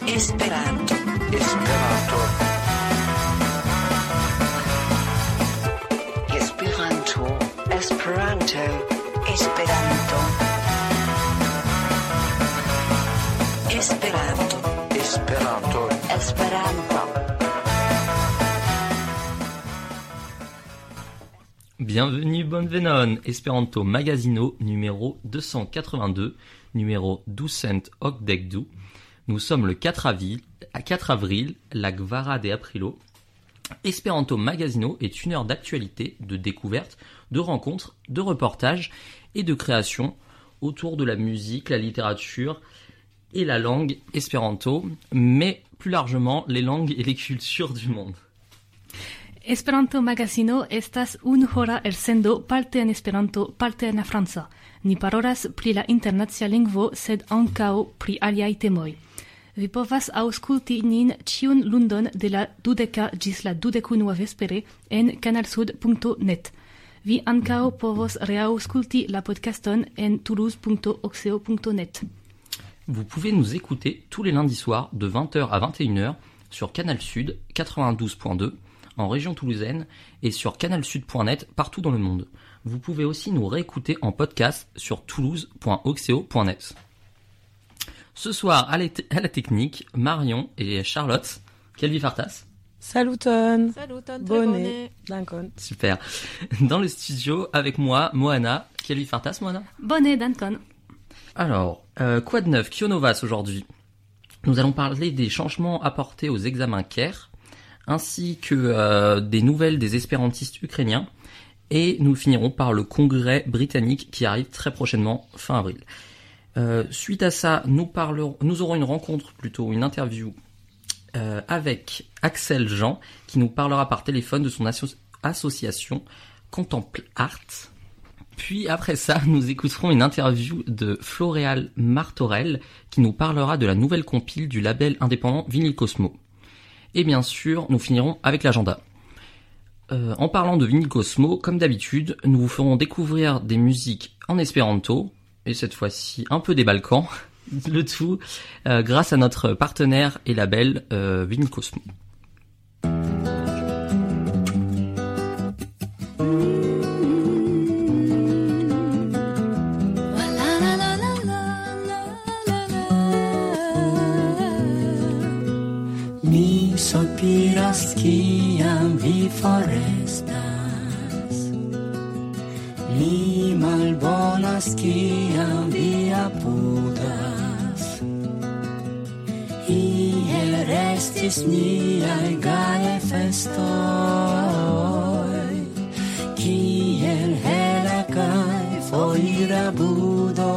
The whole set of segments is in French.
Esperanto. Esperanto. Esperanto. Esperanto. Esperanto. Esperanto. Esperanto. Esperanto. Bienvenue Bonvenon, Esperanto Magazino numéro 282, numéro 200 Okdekdu. Nous sommes le 4 avril, la Gvara de Aprilo. Esperanto Magazino est une heure d'actualité, de découverte, de rencontres, de reportages et de création autour de la musique, la littérature et la langue espéranto, mais plus largement les langues et les cultures du monde. Esperanto Magazino estas hora elsendo parte en Esperanto, parte en la franca. Ni parolas pri la internacia lingvo, sed ankaŭ pri aliaj temoj. Vi povas aŭskulti nin ĉiun lundon de la 20 ĝis la 21 vespere en kanalsud.net. Vi ankaŭ povos reaŭskulti la podcaston en toulouse.oxeo.net. Vous pouvez nous écouter tous les lundis soirs de 20h à 21h sur Canal Sud 92.2 en région toulousaine et sur canalsud.net partout dans le monde. Vous pouvez aussi nous réécouter en podcast sur toulouse.oxeo.net. Ce soir, à la technique, Marion et Charlotte. Kelvi Fartas. Saluton. Saluton, Bonne. Dankon. Super. Dans le studio, avec moi, Moana. Kelvi Fartas, Moana. Bonne, dankon. Alors, quoi de neuf, Kionovas aujourd'hui? Nous allons parler des changements apportés aux examens CAIR, ainsi que des nouvelles des espérantistes ukrainiens, et nous finirons par le congrès britannique qui arrive très prochainement, fin avril. Suite à ça, nous aurons une interview avec Axel Jean, qui nous parlera par téléphone de son association Contemple Art. Puis après ça, nous écouterons une interview de Floréal Martorell, qui nous parlera de la nouvelle compile du label indépendant Vinyl Cosmo. Et bien sûr, nous finirons avec l'agenda. En parlant de Vinyl Cosmo, comme d'habitude, nous vous ferons découvrir des musiques en espéranto, et cette fois-ci un peu des Balkans, le tout grâce à notre partenaire et label Vinyl Cosmo. Sopiras kiam vi forestas, mi malbonas kiam vi apudas. Ier estis niaj gaje festoj, kiel hela kaj foira budo.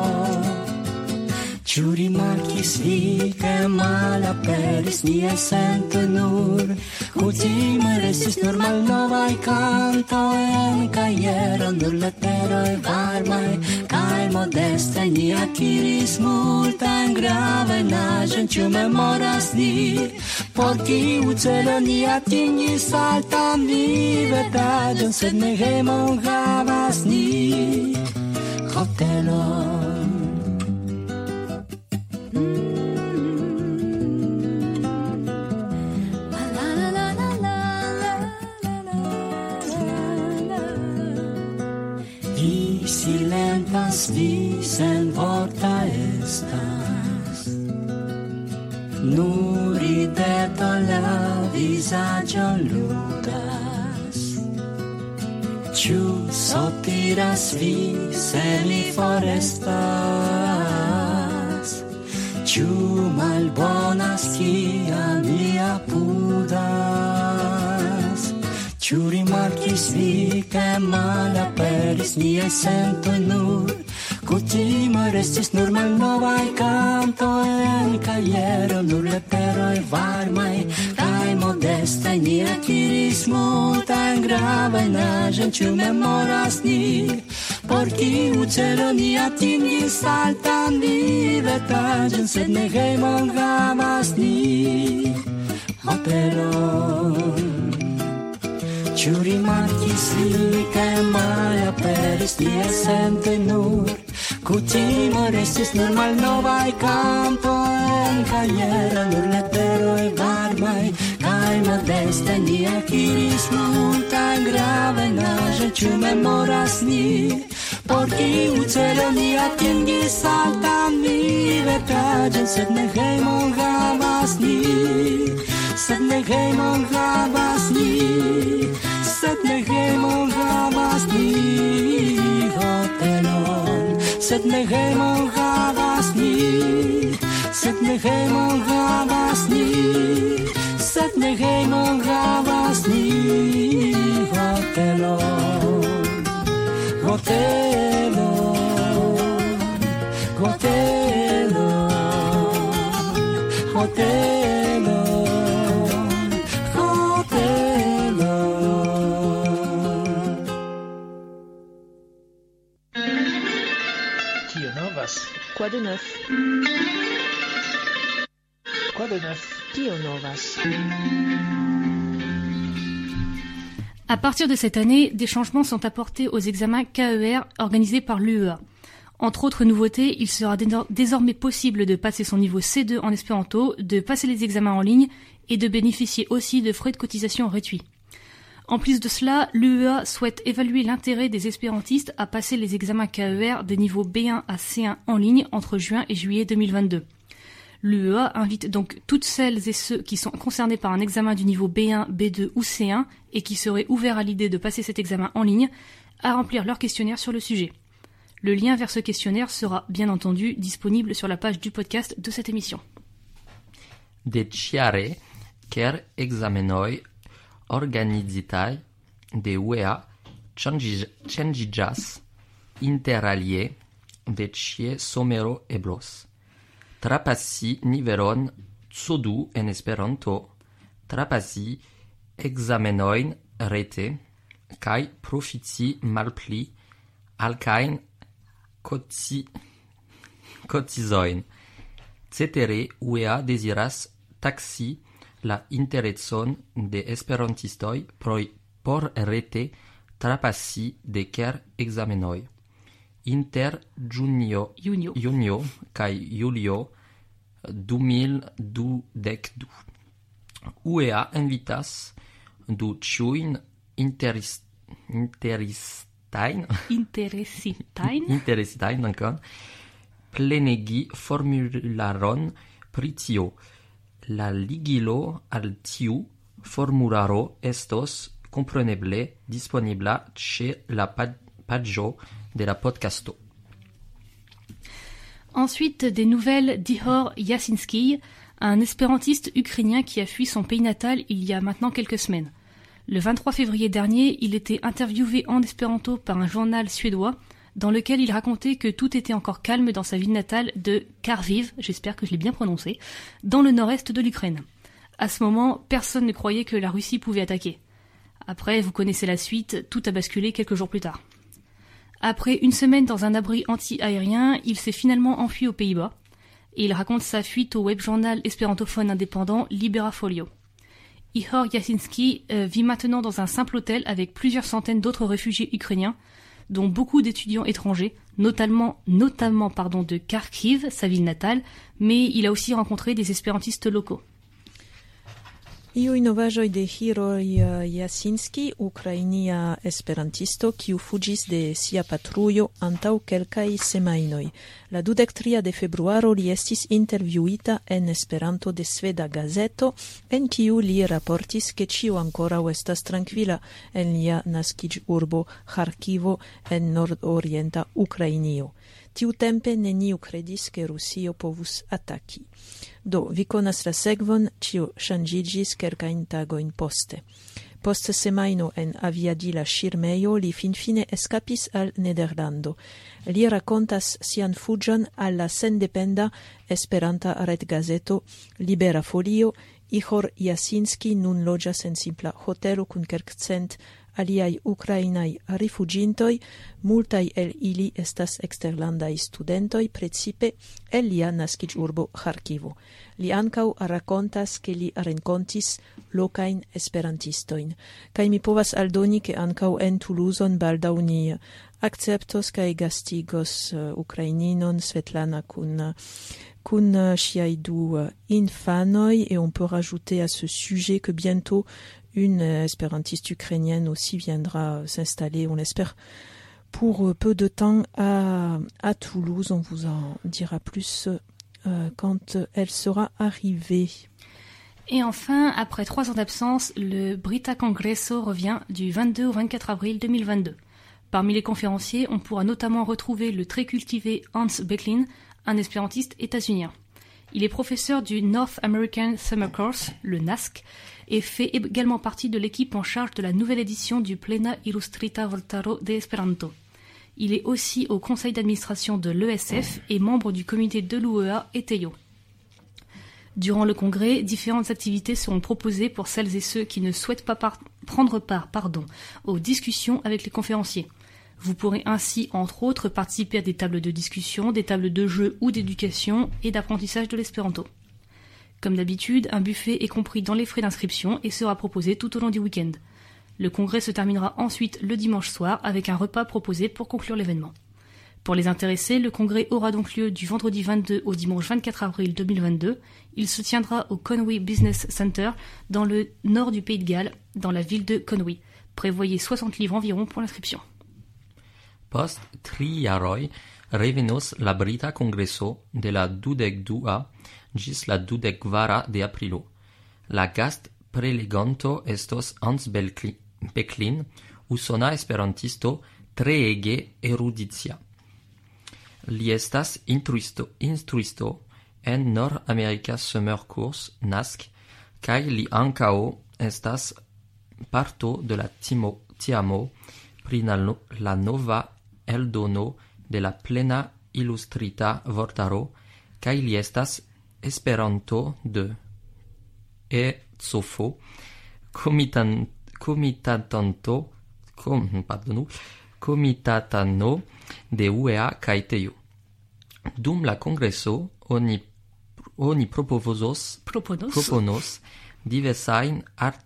Ĉu rimarkis vi, ke malaperis niaj sento nur? Kutime restis nur malnovaj kantoj, kaj iero nur leteroj varmaj, kaj modeste ni akiris multajn gravajn aĵojn. Ĉu memoras ni, por kiu celo ni atingis altan vivetaĵon, sed ne hejmon havas ni, hotelon. Vi senvorta estas, nur rideto la vizaĝon ludas. Ĉu sopiras vi, se li forestas? Ĉu malbonas kiam li apudas? Ĉu rimarkis vi, ke malaperis niaj sentoj nur? Kutime restis nur malnovaj kantoj, kaj iero nur leteroj varmaj, kaj modeste ni akiris multajn gravajn aĵojn. Ĉu memoras ni, por kiu celo ni atingis altan vivetaĵon, sed ne hejmon havas ni, hotelon. Ĉu rimarkis vi, ke malaperis niaj sentoj nur? Kutimo restis nur malnovaj kanto en kajero, nur leteroj varmaj kaj modeste ni akiris multajn gravenaĵojn, ĉu memoras ni? Por kiu celo ni atingis altan vivetaĝon, sed ne hejmon havas ni, sed ne hejmon havas ni, sed ne hejmon havas ni, hotelon, sed ne hejmon havas ni, sed ne hejmon havas ni, sed ne hejmon havas ni, hotelon, hotelon, hotelon, hotelon, hotelon. Kio novas? Quoi de neuf? Quoi de neuf? Kio novas? À partir de cette année, des changements sont apportés aux examens KER organisés par l'UEA. Entre autres nouveautés, il sera désormais possible de passer son niveau C2 en espéranto, de passer les examens en ligne et de bénéficier aussi de frais de cotisation réduits. En plus de cela, l'UEA souhaite évaluer l'intérêt des espérantistes à passer les examens KER des niveaux B1 à C1 en ligne entre juin et juillet 2022. L'UEA invite donc toutes celles et ceux qui sont concernés par un examen du niveau B1, B2 ou C1 et qui seraient ouverts à l'idée de passer cet examen en ligne à remplir leur questionnaire sur le sujet. Le lien vers ce questionnaire sera bien entendu disponible sur la page du podcast de cette émission. Deciare ker examenoi organizitaj de UEA changiĝas interalie de ĉie somero eblos. Trapasi nivelon C2 en Esperanto, trapasi ekzamenojn rete kaj profiti malpli alkajn kotizojn. Cetere UEA deziras taksi la intereson de esperantistoj por rete trapasi de ker ekzamenoj. Inter junio kaj julio 2022. UEA invitas du ĉiujn interesitajn plenigi formularon pri tio. La ligilo al tiu formularo estos kompreneble disponibla ĉe la paĝo de la podcasto. Ensuite, des nouvelles d'Ihor Yasinski, un espérantiste ukrainien qui a fui son pays natal il y a maintenant quelques semaines. Le 23 février dernier, il était interviewé en espéranto par un journal suédois dans lequel il racontait que tout était encore calme dans sa ville natale de Kharkiv, j'espère que je l'ai bien prononcé, dans le nord-est de l'Ukraine. À ce moment, personne ne croyait que la Russie pouvait attaquer. Après, vous connaissez la suite, tout a basculé quelques jours plus tard. Après une semaine dans un abri anti-aérien, il s'est finalement enfui aux Pays-Bas et il raconte sa fuite au web-journal espérantophone indépendant Liberafolio. Ihor Yasinski vit maintenant dans un simple hôtel avec plusieurs centaines d'autres réfugiés ukrainiens, dont beaucoup d'étudiants étrangers, notamment de Kharkiv, sa ville natale, mais il a aussi rencontré des espérantistes locaux. Iuj novaĵoj de Ihor Jasinski, ukrainia esperantisto, kiu fuĝis de sia patrujo antaŭ kelkaj semajnoj. La 23 de februaro li estis intervjuita en Esperanto de sveda gazeto, en kiu li raportis, ke ĉio ankoraŭ estas trankvila en lia naskiĝurbo Ĥarkivo en nordorienta Ukrainio. Tiutempe neniu kredis, ke Rusio povus ataki. Do, vi konas la sekvon, ĉio ŝanĝiĝis kelkajn tagojn poste. Post semajno en aviadila ŝirmejo li finfine eskapis al Nederlando. Li rakontas sian fuĝon al la sendependa esperanta retgazeto Liberafolio. Ihor Jasinski nun loĝas en simpla hotelo kun kelkcent aliaj ukrainaj rifuĝintoj, multaj el ili estas eksterlandaj studentoj, precipe el lia naskiĝurbo Ĥarkivo. Li ankaŭ rakontas, ke li renkontis lokajn esperantistojn. Kaj mi povas aldoni, ke ankaŭ en Toulouse baldaŭ ni akceptos kaj gastigos ukraininon Svetlana kun chiai infanoi, et on peut rajouter à ce sujet que bientôt une espérantiste ukrainienne aussi viendra s'installer, on l'espère, pour peu de temps à Toulouse. On vous en dira plus quand elle sera arrivée. Et enfin, après 3 ans d'absence, le Brita Congresso revient du 22 au 24 avril 2022. Parmi les conférenciers, on pourra notamment retrouver le très cultivé Hans Becklin, un espérantiste états-unien. Il est professeur du North American Summer Course, le NASC, et fait également partie de l'équipe en charge de la nouvelle édition du Plena Illustrita Voltaro de Esperanto. Il est aussi au conseil d'administration de l'ESF et membre du comité de l'UEA et TEIO. Durant le congrès, différentes activités seront proposées pour celles et ceux qui ne souhaitent pas prendre part aux discussions avec les conférenciers. Vous pourrez ainsi, entre autres, participer à des tables de discussion, des tables de jeu ou d'éducation et d'apprentissage de l'espéranto. Comme d'habitude, un buffet est compris dans les frais d'inscription et sera proposé tout au long du week-end. Le congrès se terminera ensuite le dimanche soir avec un repas proposé pour conclure l'événement. Pour les intéressés, le congrès aura donc lieu du vendredi 22 au dimanche 24 avril 2022. Il se tiendra au Conwy Business Center dans le nord du Pays de Galles, dans la ville de Conwy. Prévoyez 60 livres environ pour l'inscription. Post 3 jaroj revenos la Brita Kongreso de la 22 ĝis la 24 de aprilo. La gastpreleganto estos Hans Becklin, usona esperantisto treege erudicia. Li estas instruisto en Nord-America Summer Course NASC, kaj li ankaŭ estas parto de la tiamo pri la nova eldono de la Plena Illustrita Vortaro, kaj li estas esperanto de ECOFO, komitatano de UEA kaj TEIO. Dum la kongreso oni proponos diversajn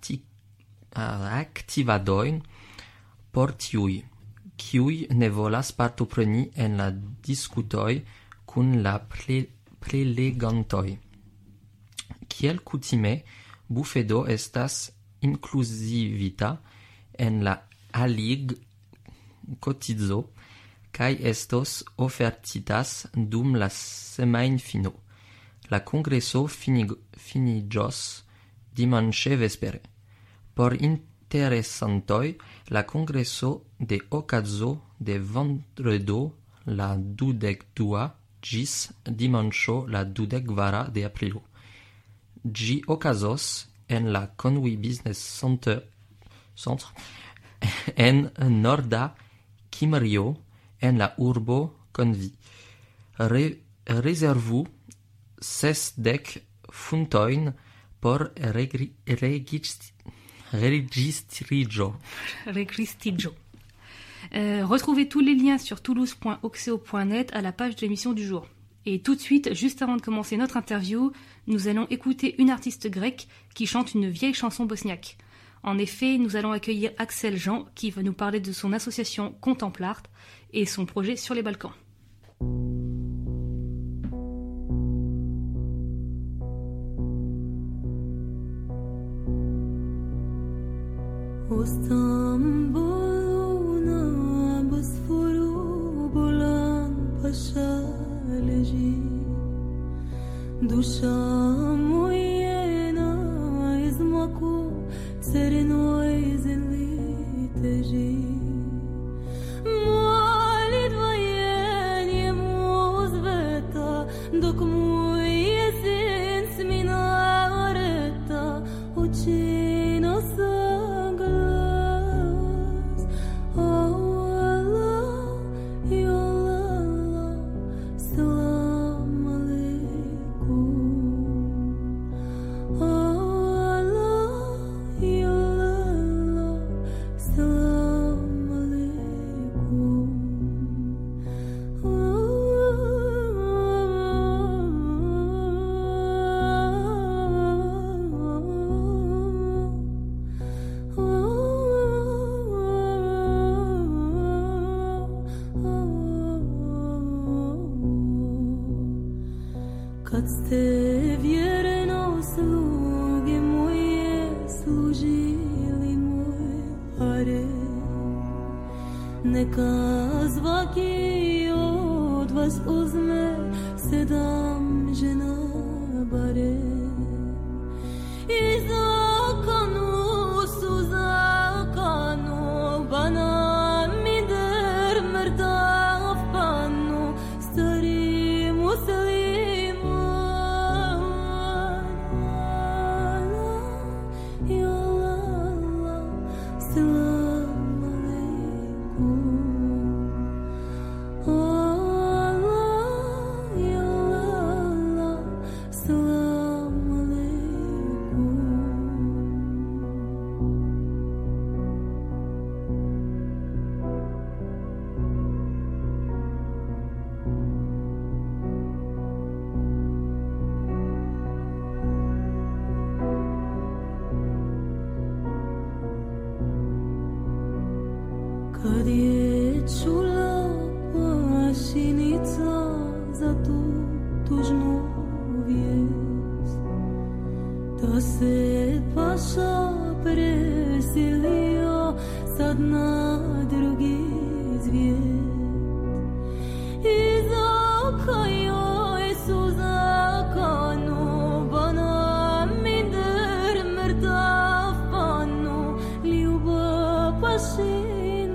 aktivadojn por tiuj, kiuj ne volas partopreni en la diskutoj kun la prelegantoj. Kiel kutime, bufedo estas inkluzivita en la alig-kotizo kaj estos ofertitas dum la semajnfino. La kongreso finiĝos dimanĉe vespere. Por interesantoj, la kongreso de okazo de vendredo la 22 ĝis dimanĉo la 22 de aprilo. Ĝi okazos en la Conwy Business Center en norda Kimrio en la urbo Conwy. Rezervu 60 funtojn por registriĝo. Retrouvez tous les liens sur toulouse.oxeo.net à la page de l'émission du jour. Et tout de suite, juste avant de commencer notre interview, nous allons écouter une artiste grecque qui chante une vieille chanson bosniaque. En effet, nous allons accueillir Axel Jean qui va nous parler de son association Contemplart et son projet sur les Balkans. Salam alaikum. ste vjereno sluge moje služili moj hare. Neka svaki od vas uzme 7 žena bare. I zakonu su zakonu, bana mi der mrtav panu, stari musliman. Ya Allah, salam alaikum. Allah, ya Allah, salam alaikum. Kad je čula pašinica za tu tužnu vijest, da se paša preselio sad na drugi svijet. I zakajoj su zakonu, bana mi der mrtav panu, ljubav pašina.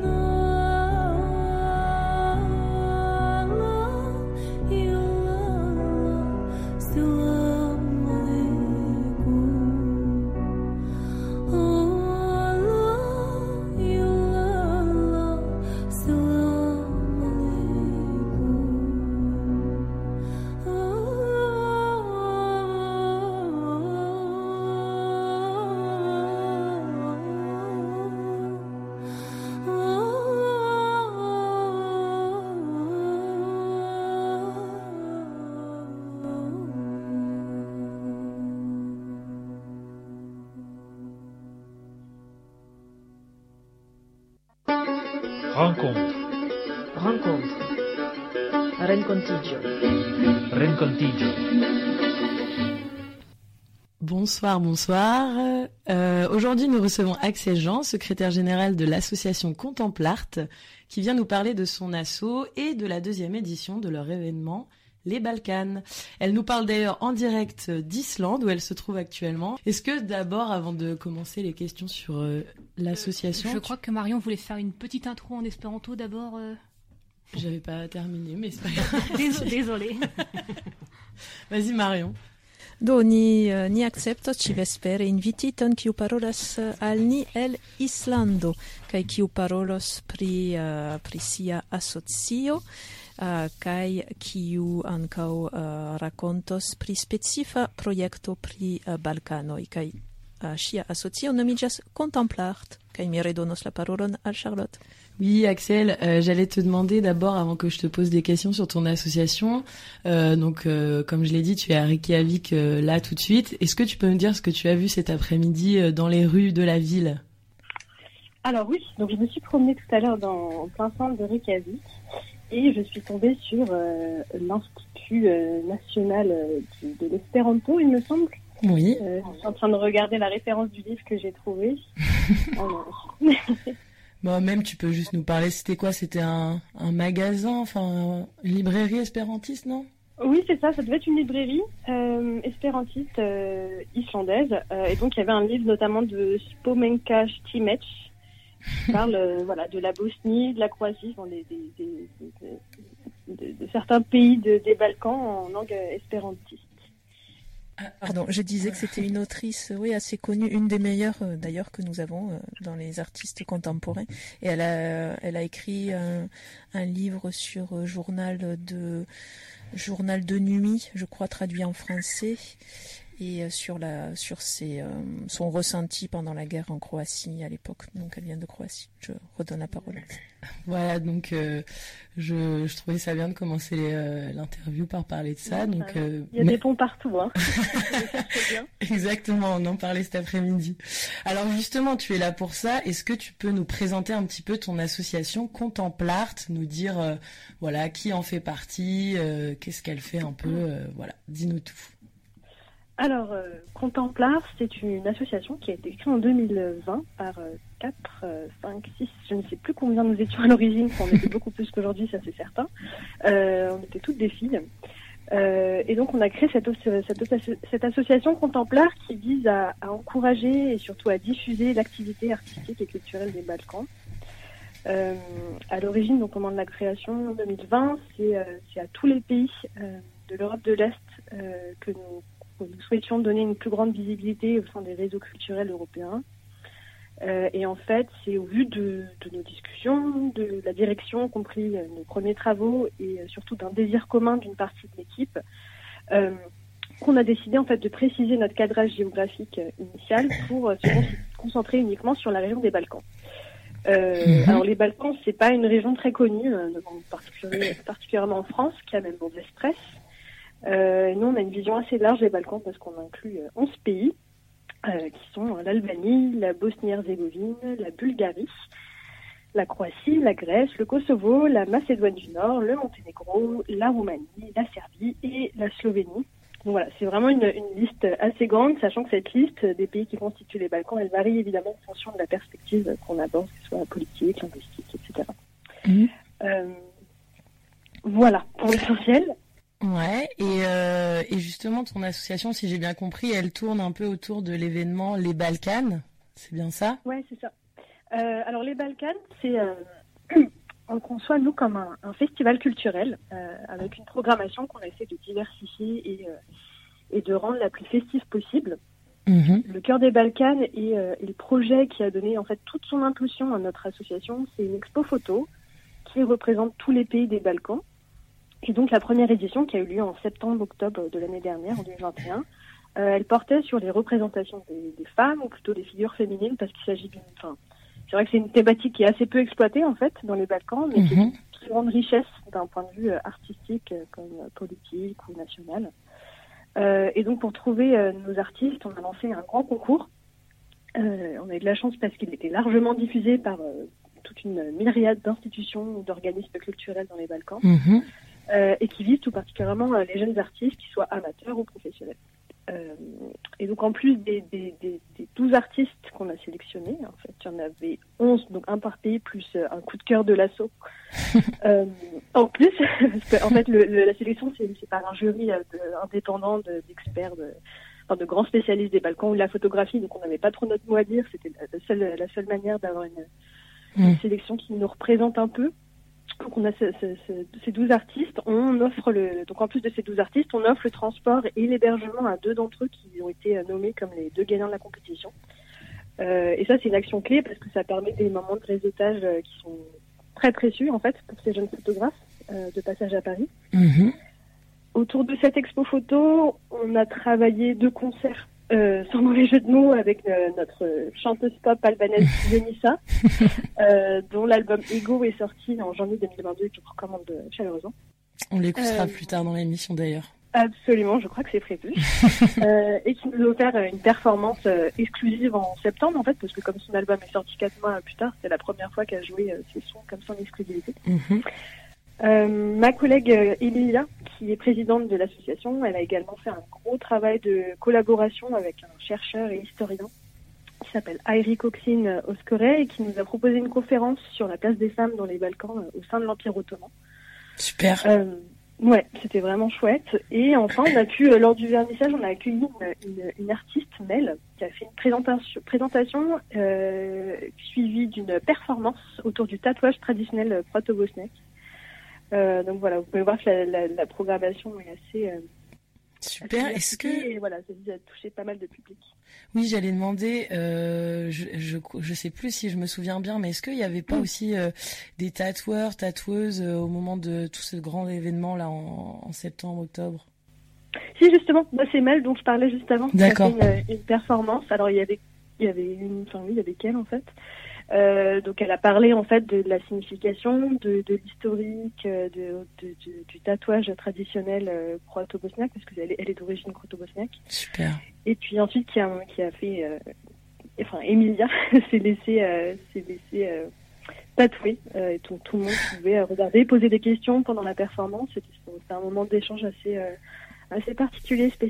Rencontre. Rencontre. Rencontigio. Rencontigio. Bonsoir. Aujourd'hui, nous recevons Axel Jean, secrétaire général de l'association Contemplart, qui vient nous parler de son asso et de la 2e édition de leur événement Les Balkans. Elle nous parle d'ailleurs en direct d'Islande, où elle se trouve actuellement. Est-ce que d'abord, avant de commencer les questions sur l'association... Je crois que Marion voulait faire une petite intro en espéranto d'abord. J'avais pas terminé, mais c'est pas grave. Désolée. Vas-y Marion. Do ni accepto ci vespere invititon kiu parolas al ni el Islando kaj kiu parolos pri sia asocio kaj kiu ankaŭ rakontos pri specifa projekto pri Balkanoj kaj ŝia asocio nomiĝas Contemplart kaj mi redonos la parolon al Charlotte. Oui, Axel, j'allais te demander d'abord, avant que je te pose des questions sur ton association, comme je l'ai dit, tu es à Reykjavik là tout de suite. Est-ce que tu peux me dire ce que tu as vu cet après-midi dans les rues de la ville ? Alors oui, donc je me suis promenée tout à l'heure en plein centre de Reykjavik et je suis tombée sur l'Institut national de l'espéranto, il me semble. Oui. Je suis en train de regarder la référence du livre que j'ai trouvé. Bon, même tu peux juste nous parler, c'était quoi ? C'était un magasin, enfin une librairie espérantiste, non ? Oui, c'est ça devait être une librairie espérantiste islandaise. Et donc il y avait un livre notamment de Spomenka Štimec qui parle de la Bosnie, de la Croatie, de certains pays des Balkans en langue espérantiste. Pardon, je disais que c'était une autrice, assez connue, une des meilleures d'ailleurs que nous avons dans les artistes contemporains. Et elle a écrit un livre sur journal de nuit, je crois, traduit en français, et sur son ressenti pendant la guerre en Croatie à l'époque. Donc elle vient de Croatie. Je redonne la parole. Voilà, donc je trouvais ça bien de commencer l'interview par parler de ça. Donc, il y a des ponts partout, hein. Exactement, on en parlait cet après-midi. Alors justement, tu es là pour ça. Est-ce que tu peux nous présenter un petit peu ton association Contemplart, nous dire qui en fait partie, qu'est-ce qu'elle fait un peu, dis-nous tout. Alors, Contemplar, c'est une association qui a été créée en 2020 par 4, 5, 6, je ne sais plus combien nous étions à l'origine, on était beaucoup plus qu'aujourd'hui, ça c'est certain. On était toutes des filles. Et donc on a créé cette association Contemplar qui vise à encourager et surtout à diffuser l'activité artistique et culturelle des Balkans. À l'origine, donc au moment de la création en 2020, c'est à tous les pays de l'Europe de l'Est que nous souhaitions donner une plus grande visibilité au sein des réseaux culturels européens. Et en fait, c'est au vu de nos discussions, de la direction, compris nos premiers travaux et surtout d'un désir commun d'une partie de l'équipe, qu'on a décidé en fait de préciser notre cadrage géographique initial pour se concentrer uniquement sur la région des Balkans. Alors les Balkans, c'est pas une région très connue, particulièrement en France, qui a même mauvaise presse. Nous, on a une vision assez large des Balkans parce qu'on inclut 11 pays qui sont l'Albanie, la Bosnie-Herzégovine, la Bulgarie, la Croatie, la Grèce, le Kosovo, la Macédoine du Nord, le Monténégro, la Roumanie, la Serbie et la Slovénie. Donc voilà, c'est vraiment une liste assez grande, sachant que cette liste des pays qui constituent les Balkans, elle varie évidemment en fonction de la perspective qu'on aborde, que ce soit politique, linguistique, etc. Voilà, pour l'essentiel. Ouais, et justement, ton association, si j'ai bien compris, elle tourne un peu autour de l'événement Les Balkans, c'est bien ça ? Ouais, c'est ça. Alors, les Balkans, c'est... on le conçoit, nous, comme un festival culturel, avec une programmation qu'on essaie de diversifier et de rendre la plus festive possible. Le cœur des Balkans et le projet qui a donné, en fait, toute son impulsion à notre association, c'est une expo photo qui représente tous les pays des Balkans. Et donc la première édition qui a eu lieu en septembre-octobre de l'année dernière, en 2021, elle portait sur les représentations des femmes, ou plutôt des figures féminines, parce qu'il s'agit d'une... Enfin, c'est vrai que c'est une thématique qui est assez peu exploitée en fait dans les Balkans, mais qui est une très grande richesse d'un point de vue artistique comme politique ou national. Et donc pour trouver nos artistes, on a lancé un grand concours. On a eu de la chance parce qu'il était largement diffusé par toute une myriade d'institutions ou d'organismes culturels dans les Balkans. Et qui vise tout particulièrement les jeunes artistes, qu'ils soient amateurs ou professionnels. Et donc en plus des 12 artistes qu'on a sélectionnés, en fait, il y en avait 11, donc un par pays, plus un coup de cœur de l'asso. En plus, parce que, en fait, la sélection, c'est par un jury indépendant d'experts, de grands spécialistes des Balkans ou de la photographie, donc on n'avait pas trop notre mot à dire, c'était la seule manière d'avoir une sélection qui nous représente un peu. Donc on a ces 12 artistes, donc en plus de ces 12 artistes, on offre le transport et l'hébergement à 2 d'entre eux qui ont été nommés comme les 2 gagnants de la compétition. Et ça, c'est une action clé parce que ça permet des moments de réseautage qui sont très précieux en fait pour ces jeunes photographes de passage à Paris. Autour de cette expo photo, on a travaillé 2 concerts. Sans mauvais jeu de mots, avec notre chanteuse pop albanaise Yonissa, dont l'album Ego est sorti en janvier 2022 et que je recommande chaleureusement. On l'écoutera plus tard dans l'émission d'ailleurs. Absolument, je crois que c'est prévu. Et qui nous a offert une performance exclusive en septembre en fait, parce que comme son album est sorti 4 mois plus tard, c'était la première fois qu'elle jouait ses sons comme ça en exclusivité. Ma collègue Emilia, qui est présidente de l'association, elle a également fait un gros travail de collaboration avec un chercheur et historien qui s'appelle Airi Koksin Oskore et qui nous a proposé une conférence sur la place des femmes dans les Balkans au sein de l'Empire ottoman. Super. Ouais, c'était vraiment chouette. Et enfin, on a pu, lors du vernissage, on a accueilli une artiste, Mel, qui a fait une présentation suivie d'une performance autour du tatouage traditionnel proto-bosniaque. Donc voilà, vous pouvez voir que la programmation est assez super. Est-ce que et voilà, ça a touché pas mal de public. Oui, j'allais demander. Je sais plus si je me souviens bien, mais est-ce qu'il y avait pas aussi des tatoueurs, tatoueuses au moment de tout ce grand événement là en septembre, octobre? Si justement, moi c'est Mel dont je parlais juste avant. D'accord. Qui a fait une performance. Alors il y avait qu'elle en fait. Donc elle a parlé en fait de la signification, de l'historique, du tatouage traditionnel croato-bosniaque parce qu'elle est d'origine croato-bosniaque. Super. Et puis ensuite qui a fait, Emilia s'est laissé tatouer et tout le monde pouvait regarder, poser des questions pendant la performance. C'était un moment d'échange assez particulier, spécial.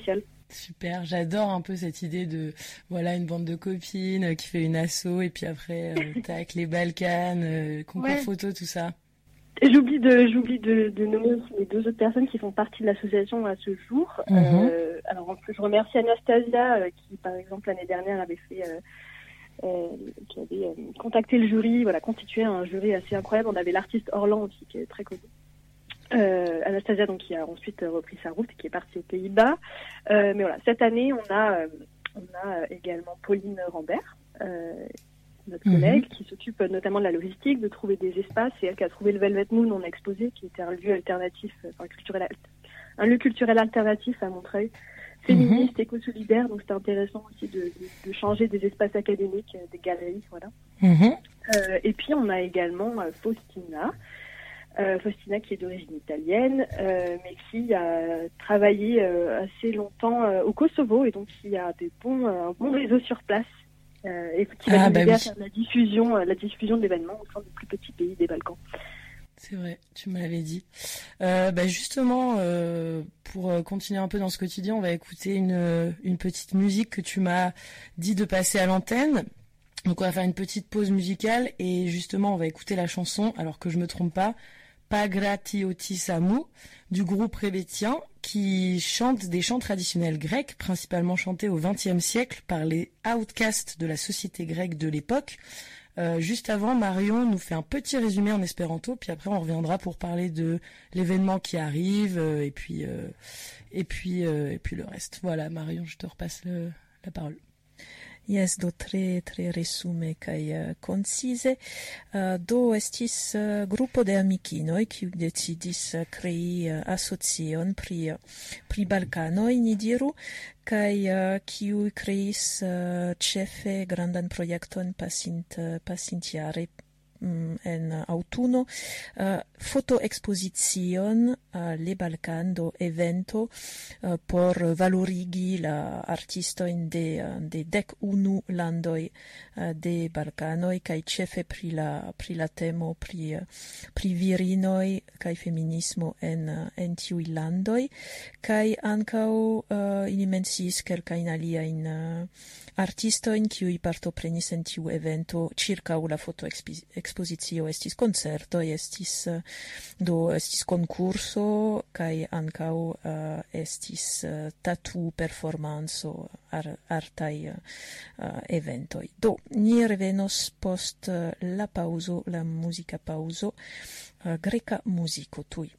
Super, j'adore un peu cette idée de voilà une bande de copines qui fait une asso et puis après tac les Balkans, concours photo, tout ça. Et j'oublie de nommer aussi les 2 autres personnes qui font partie de l'association à ce jour. Alors en plus, je remercie Anastasia qui, par exemple, l'année dernière avait fait, qui avait contacté le jury, voilà, constitué un jury assez incroyable. On avait l'artiste Orlan aussi qui est très connu. Anastasia donc qui a ensuite repris sa route et qui est partie aux Pays-Bas. Mais voilà, cette année, on a également Pauline Rambert. Notre collègue, qui s'occupe notamment de la logistique, de trouver des espaces. C'est elle qui a trouvé le Velvet Moon en exposé, qui était un lieu alternatif, un lieu culturel alternatif à Montreuil, féministe, éco-solidaire. Donc c'était intéressant aussi de changer des espaces académiques, des galeries, voilà. Et puis on a également Faustina. Faustina qui est d'origine italienne, mais qui a travaillé assez longtemps au Kosovo et donc qui a un bon réseau sur place. Et qui va nous aider à faire la diffusion de l'événement au sein des plus petits pays des Balkans. C'est vrai, tu m'avais dit. Justement, pour continuer un peu dans ce quotidien, on va écouter une petite musique que tu m'as dit de passer à l'antenne. Donc on va faire une petite pause musicale et justement on va écouter la chanson, alors que je me trompe pas, Pagratioti Samu, du groupe Rebetien, qui chante des chants traditionnels grecs, principalement chantés au XXe siècle par les outcasts de la société grecque de l'époque. Juste avant, Marion nous fait un petit résumé en espéranto, puis après on reviendra pour parler de l'événement qui arrive, et puis le reste. Voilà, Marion, je te repasse la parole. Yes, do tre resume kai concise. Do estis gruppo de amikinoj kiu decidis krei asocion pri Balkanoj, ni diru, kai kiu kreis ĉefe grandan projekton pasintjare en aŭtuno, fotoekspozicion Le Balkan, do evento por valorigi la artistojn de 11 landoj de Balkanoj kaj ĉefe pri la temo pri virinoj kaj feminismo en tiuj landoj, kaj ankaŭ ili menciis kelkajn aliajn artistojn kiuj partoprenis en tiu evento ĉirkaŭ la fotoekspozicio. Estis koncertoj, estis konkurso kaj ankaŭ estis tatu performanco, artaj eventoj. Do ni revenos post la paŭzo, la muzika paŭzo, greka muziko tuj.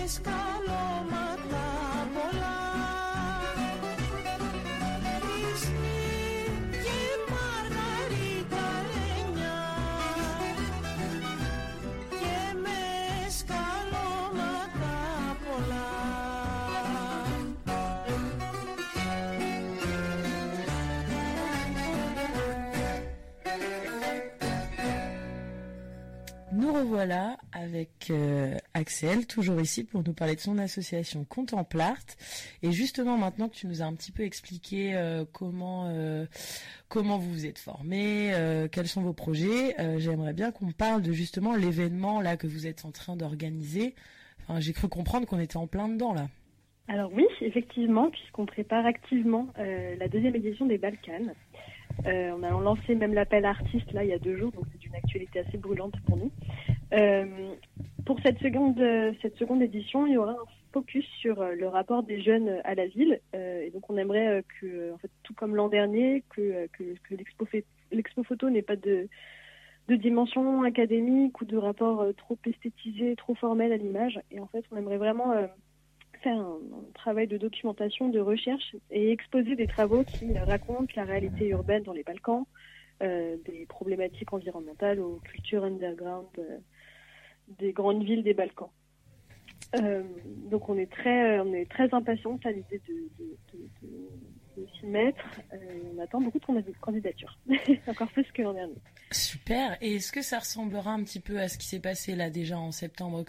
Nous revoilà avec Axel, toujours ici pour nous parler de son association Contemplart. Et justement, maintenant que tu nous as un petit peu expliqué comment vous vous êtes formé, quels sont vos projets, j'aimerais bien qu'on parle de justement l'événement là que vous êtes en train d'organiser. Enfin, j'ai cru comprendre qu'on était en plein dedans là. Alors oui, effectivement, puisqu'on prépare activement la deuxième édition des Balkans. On a lancé même l'appel artiste là il y a 2 jours, donc c'est une actualité assez brûlante pour nous. Pour cette seconde édition, il y aura un focus sur le rapport des jeunes à la ville, et donc on aimerait que, en fait, tout comme l'an dernier, que l'expo photo n'ait pas de dimension académique ou de rapport trop esthétisé, trop formel à l'image. Et en fait, on aimerait vraiment faire un travail de documentation, de recherche et exposer des travaux qui racontent la réalité urbaine dans les Balkans, des problématiques environnementales aux cultures underground des grandes villes des Balkans. Donc on est très impatients à l'idée de s'y mettre. On attend beaucoup de candidatures, encore plus que l'an dernier. Super. Et est-ce que ça ressemblera un petit peu à ce qui s'est passé là déjà en septembre-octobre ?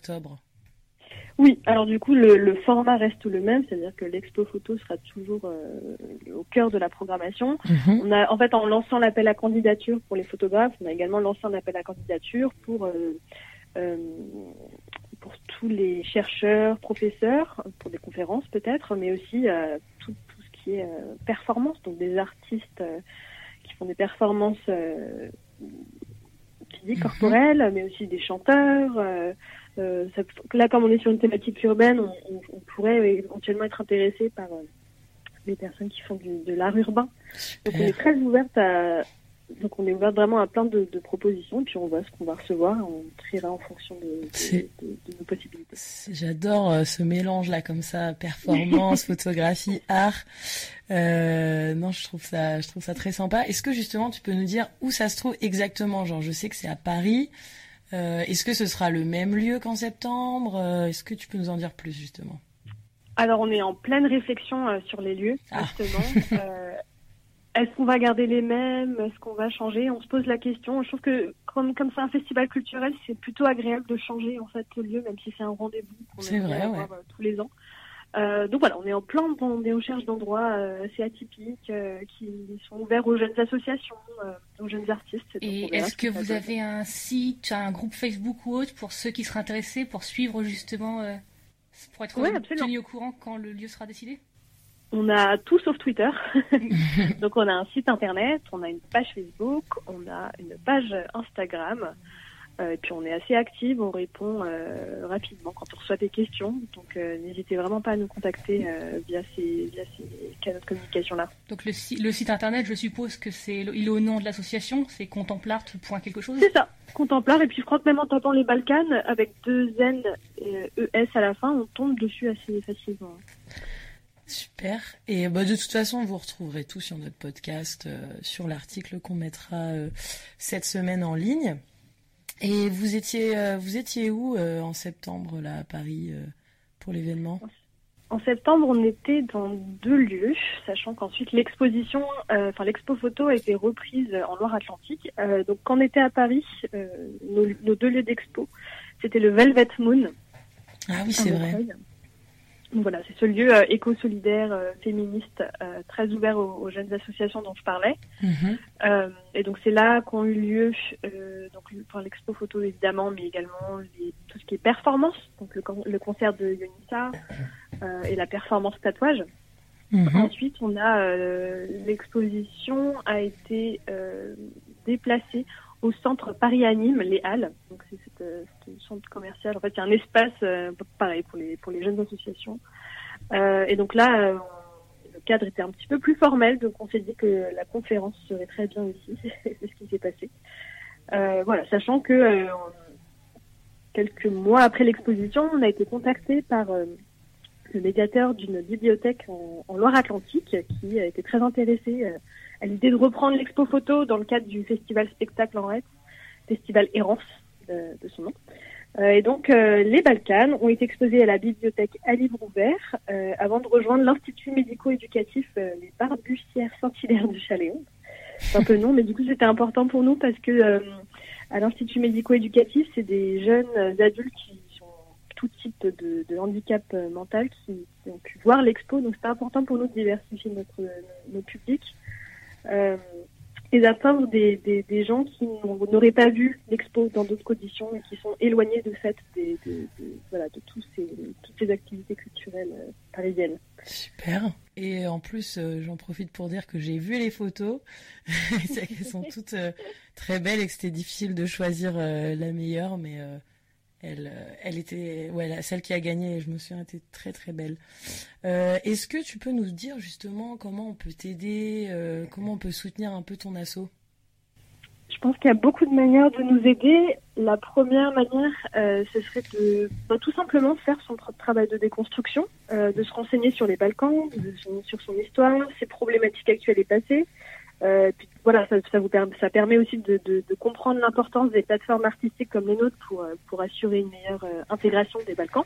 Oui, alors du coup le format reste le même, c'est-à-dire que l'expo photo sera toujours au cœur de la programmation. On a, en fait, en lançant l'appel à candidature pour les photographes, on a également lancé un appel à candidature pour tous les chercheurs, professeurs, pour des conférences peut-être, mais aussi tout ce qui est performance, donc des artistes qui font des performances physiques, corporelles, mais aussi des chanteurs. Là, comme on est sur une thématique urbaine, on pourrait éventuellement être intéressé par les personnes qui font de l'art urbain. Donc on est très ouverte vraiment à plein de propositions, et puis on voit ce qu'on va recevoir, on triera en fonction de nos possibilités. J'adore ce mélange là comme ça, performance, photographie, art. Non, je trouve ça très sympa. Est-ce que justement tu peux nous dire où ça se trouve exactement ? Genre, je sais que c'est à Paris. Est-ce que ce sera le même lieu qu'en septembre ? Est-ce que tu peux nous en dire plus justement ? Alors on est en pleine réflexion sur les lieux, justement. Est-ce qu'on va garder les mêmes ? Est-ce qu'on va changer ? On se pose la question. Je trouve que comme c'est un festival culturel, c'est plutôt agréable de changer en fait le lieu, même si c'est un rendez-vous qu'on aime avoir tous les ans. Donc voilà, on est en plein dans des recherches d'endroits assez atypiques qui sont ouverts aux jeunes associations, aux jeunes artistes. Et est-ce que vous avez un site, un groupe Facebook ou autre pour ceux qui seraient intéressés pour suivre justement, pour être tenus au courant quand le lieu sera décidé ? On a tout sauf Twitter. Donc on a un site internet, on a une page Facebook, on a une page Instagram. Et puis on est assez active, on répond rapidement quand on reçoit des questions. Donc n'hésitez vraiment pas à nous contacter via ces canaux de communication-là. Donc le site internet, je suppose que il est au nom de l'association, c'est contemplart. quelque chose ? C'est ça, Contemplart. Et puis je crois que même en tapant les Balkans, avec 2 N et ES à la fin, on tombe dessus assez facilement. Super. Et de toute façon, vous retrouverez tout sur notre podcast, sur l'article qu'on mettra cette semaine en ligne. Et vous étiez où en septembre là à Paris pour l'événement ? En septembre, on était dans 2 lieux, sachant qu'ensuite l'expo photo a été reprise en Loire-Atlantique. Donc quand on était à Paris, nos 2 lieux d'expo, c'était le Velvet Moon. Ah oui, c'est vrai. Donc voilà, c'est ce lieu éco-solidaire, féministe, très ouvert aux jeunes associations dont je parlais. Et donc c'est là qu'ont eu lieu l'expo photo évidemment, mais également tout ce qui est performance, donc le concert de Yonissa et la performance tatouage. Ensuite, on a l'exposition a été déplacée au centre Paris Anime, les Halles. Donc c'est ce centre commercial. En fait, il y a un espace pareil pour les jeunes associations. Et donc là, le cadre était un petit peu plus formel, donc on s'est dit que la conférence serait très bien ici. C'est ce qui s'est passé. Voilà, sachant que quelques mois après l'exposition, on a été contacté par le médiateur d'une bibliothèque en Loire-Atlantique qui était très intéressé à l'idée de reprendre l'expo photo dans le cadre du festival Spectacle en Retz, festival Errance de son nom. Et donc les Balkans ont été exposés à la bibliothèque à livre ouvert avant de rejoindre l'Institut médico-éducatif les Barbussières Saint-Hilaire de Chaléon. C'est un peu long, mais du coup c'était important pour nous parce que à l'Institut médico-éducatif, c'est des jeunes adultes qui tout type de handicap mental qui ont pu voir l'expo, donc c'était important pour nous de diversifier notre public et d'atteindre des gens qui n'auraient pas vu l'expo dans d'autres conditions et qui sont éloignés de fait de toutes ces activités culturelles parisiennes. Super. Et en plus, j'en profite pour dire que j'ai vu les photos. Elles sont toutes très belles et que c'était difficile de choisir la meilleure, mais elle était, celle qui a gagné, je me souviens, était très très belle. Est-ce que tu peux nous dire justement comment on peut t'aider, comment on peut soutenir un peu ton asso? Je pense qu'il y a beaucoup de manières de nous aider. La première manière, ce serait de tout simplement faire son propre travail de déconstruction, de se renseigner sur les Balkans, sur son histoire, ses problématiques actuelles et passées. Puis voilà, ça permet aussi de comprendre l'importance des plateformes artistiques comme les nôtres pour assurer une meilleure intégration des Balkans.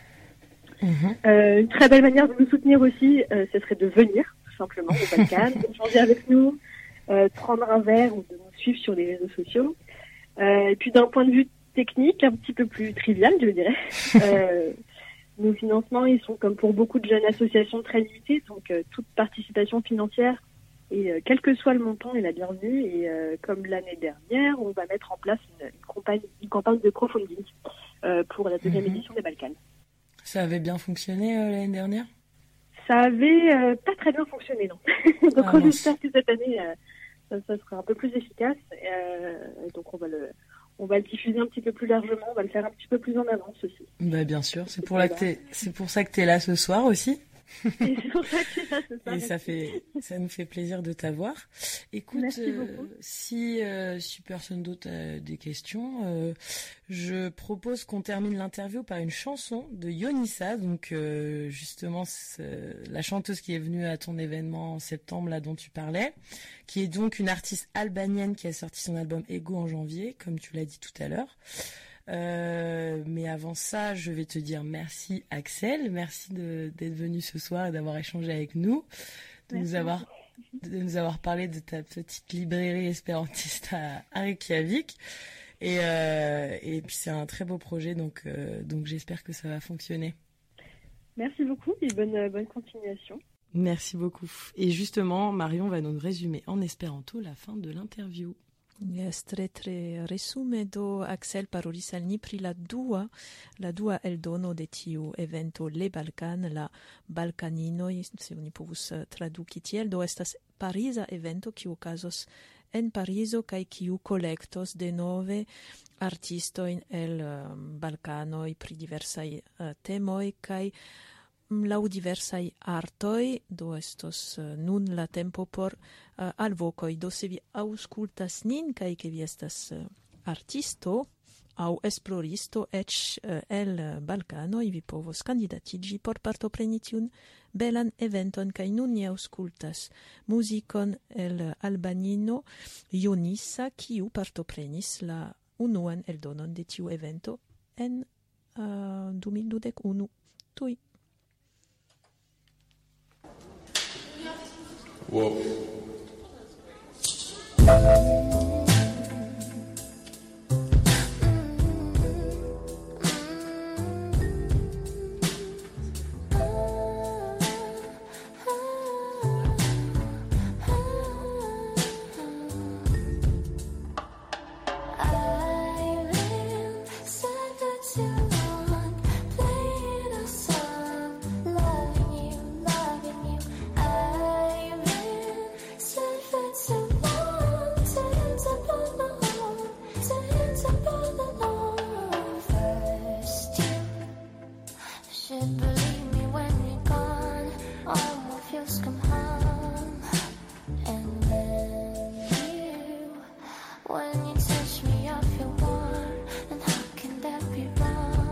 Une très belle manière de nous soutenir aussi, ce serait de venir tout simplement aux Balkans, d'échanger avec nous, prendre un verre ou de nous suivre sur les réseaux sociaux. Et puis d'un point de vue technique, un petit peu plus trivial, je dirais. Nos financements, ils sont comme pour beaucoup de jeunes associations très limités, donc toute participation financière et quel que soit le montant est la bienvenue. Et comme l'année dernière, on va mettre en place une campagne de crowdfunding pour la deuxième édition des Balkans. Ça avait bien fonctionné l'année dernière? Ça avait pas très bien fonctionné, non. Donc on espère que cette année, ça sera un peu plus efficace. Donc on va le diffuser un petit peu plus largement, on va le faire un petit peu plus en avance aussi. Bah bien sûr, c'est pour ça que t'es là ce soir aussi. Et c'est pour ça que t'es là ce soir. Et ça nous fait plaisir de t'avoir. Écoute, si personne d'autre a des questions, je propose qu'on termine l'interview par une chanson de Yonissa, donc justement la chanteuse qui est venue à ton événement en septembre là dont tu parlais, qui est donc une artiste albanienne qui a sorti son album Ego en janvier, comme tu l'as dit tout à l'heure. Mais avant ça, je vais te dire merci Axel, merci d'être venu ce soir et d'avoir échangé avec nous, de nous avoir parlé de ta petite librairie espérantiste à Reykjavik. Et puis c'est un très beau projet, donc j'espère que ça va fonctionner. Merci beaucoup et bonne continuation. Merci beaucoup. Et justement, Marion va nous résumer en espéranto la fin de l'interview. Yes, tre resume do Axel parolis al ni pri la dua eldono de tiu evento Le Balkan, la Balkaninoj, se oni povus traduki tiel, do estas pariza evento kiu okazos en Parizo kaj kiu kolektos denove artistojn el Balkanoj pri diversaj temoj kaj laŭ diversaj artoj, do estos nun la tempo por alvokoj. Do se vi aŭskultas nin kaj ke vi estas artisto aŭ esploristo eĉ el Balkanoj, vi povos kandidatiĝi por partopreni tiun belan eventon. Kaj nun ni aŭskultas muzikon el Albanino Yonissa, kiu partoprenis la unuan eldonon de tiu evento en 2021. Tuj. Whoa. When you touch me, I feel warm, and how can that be wrong?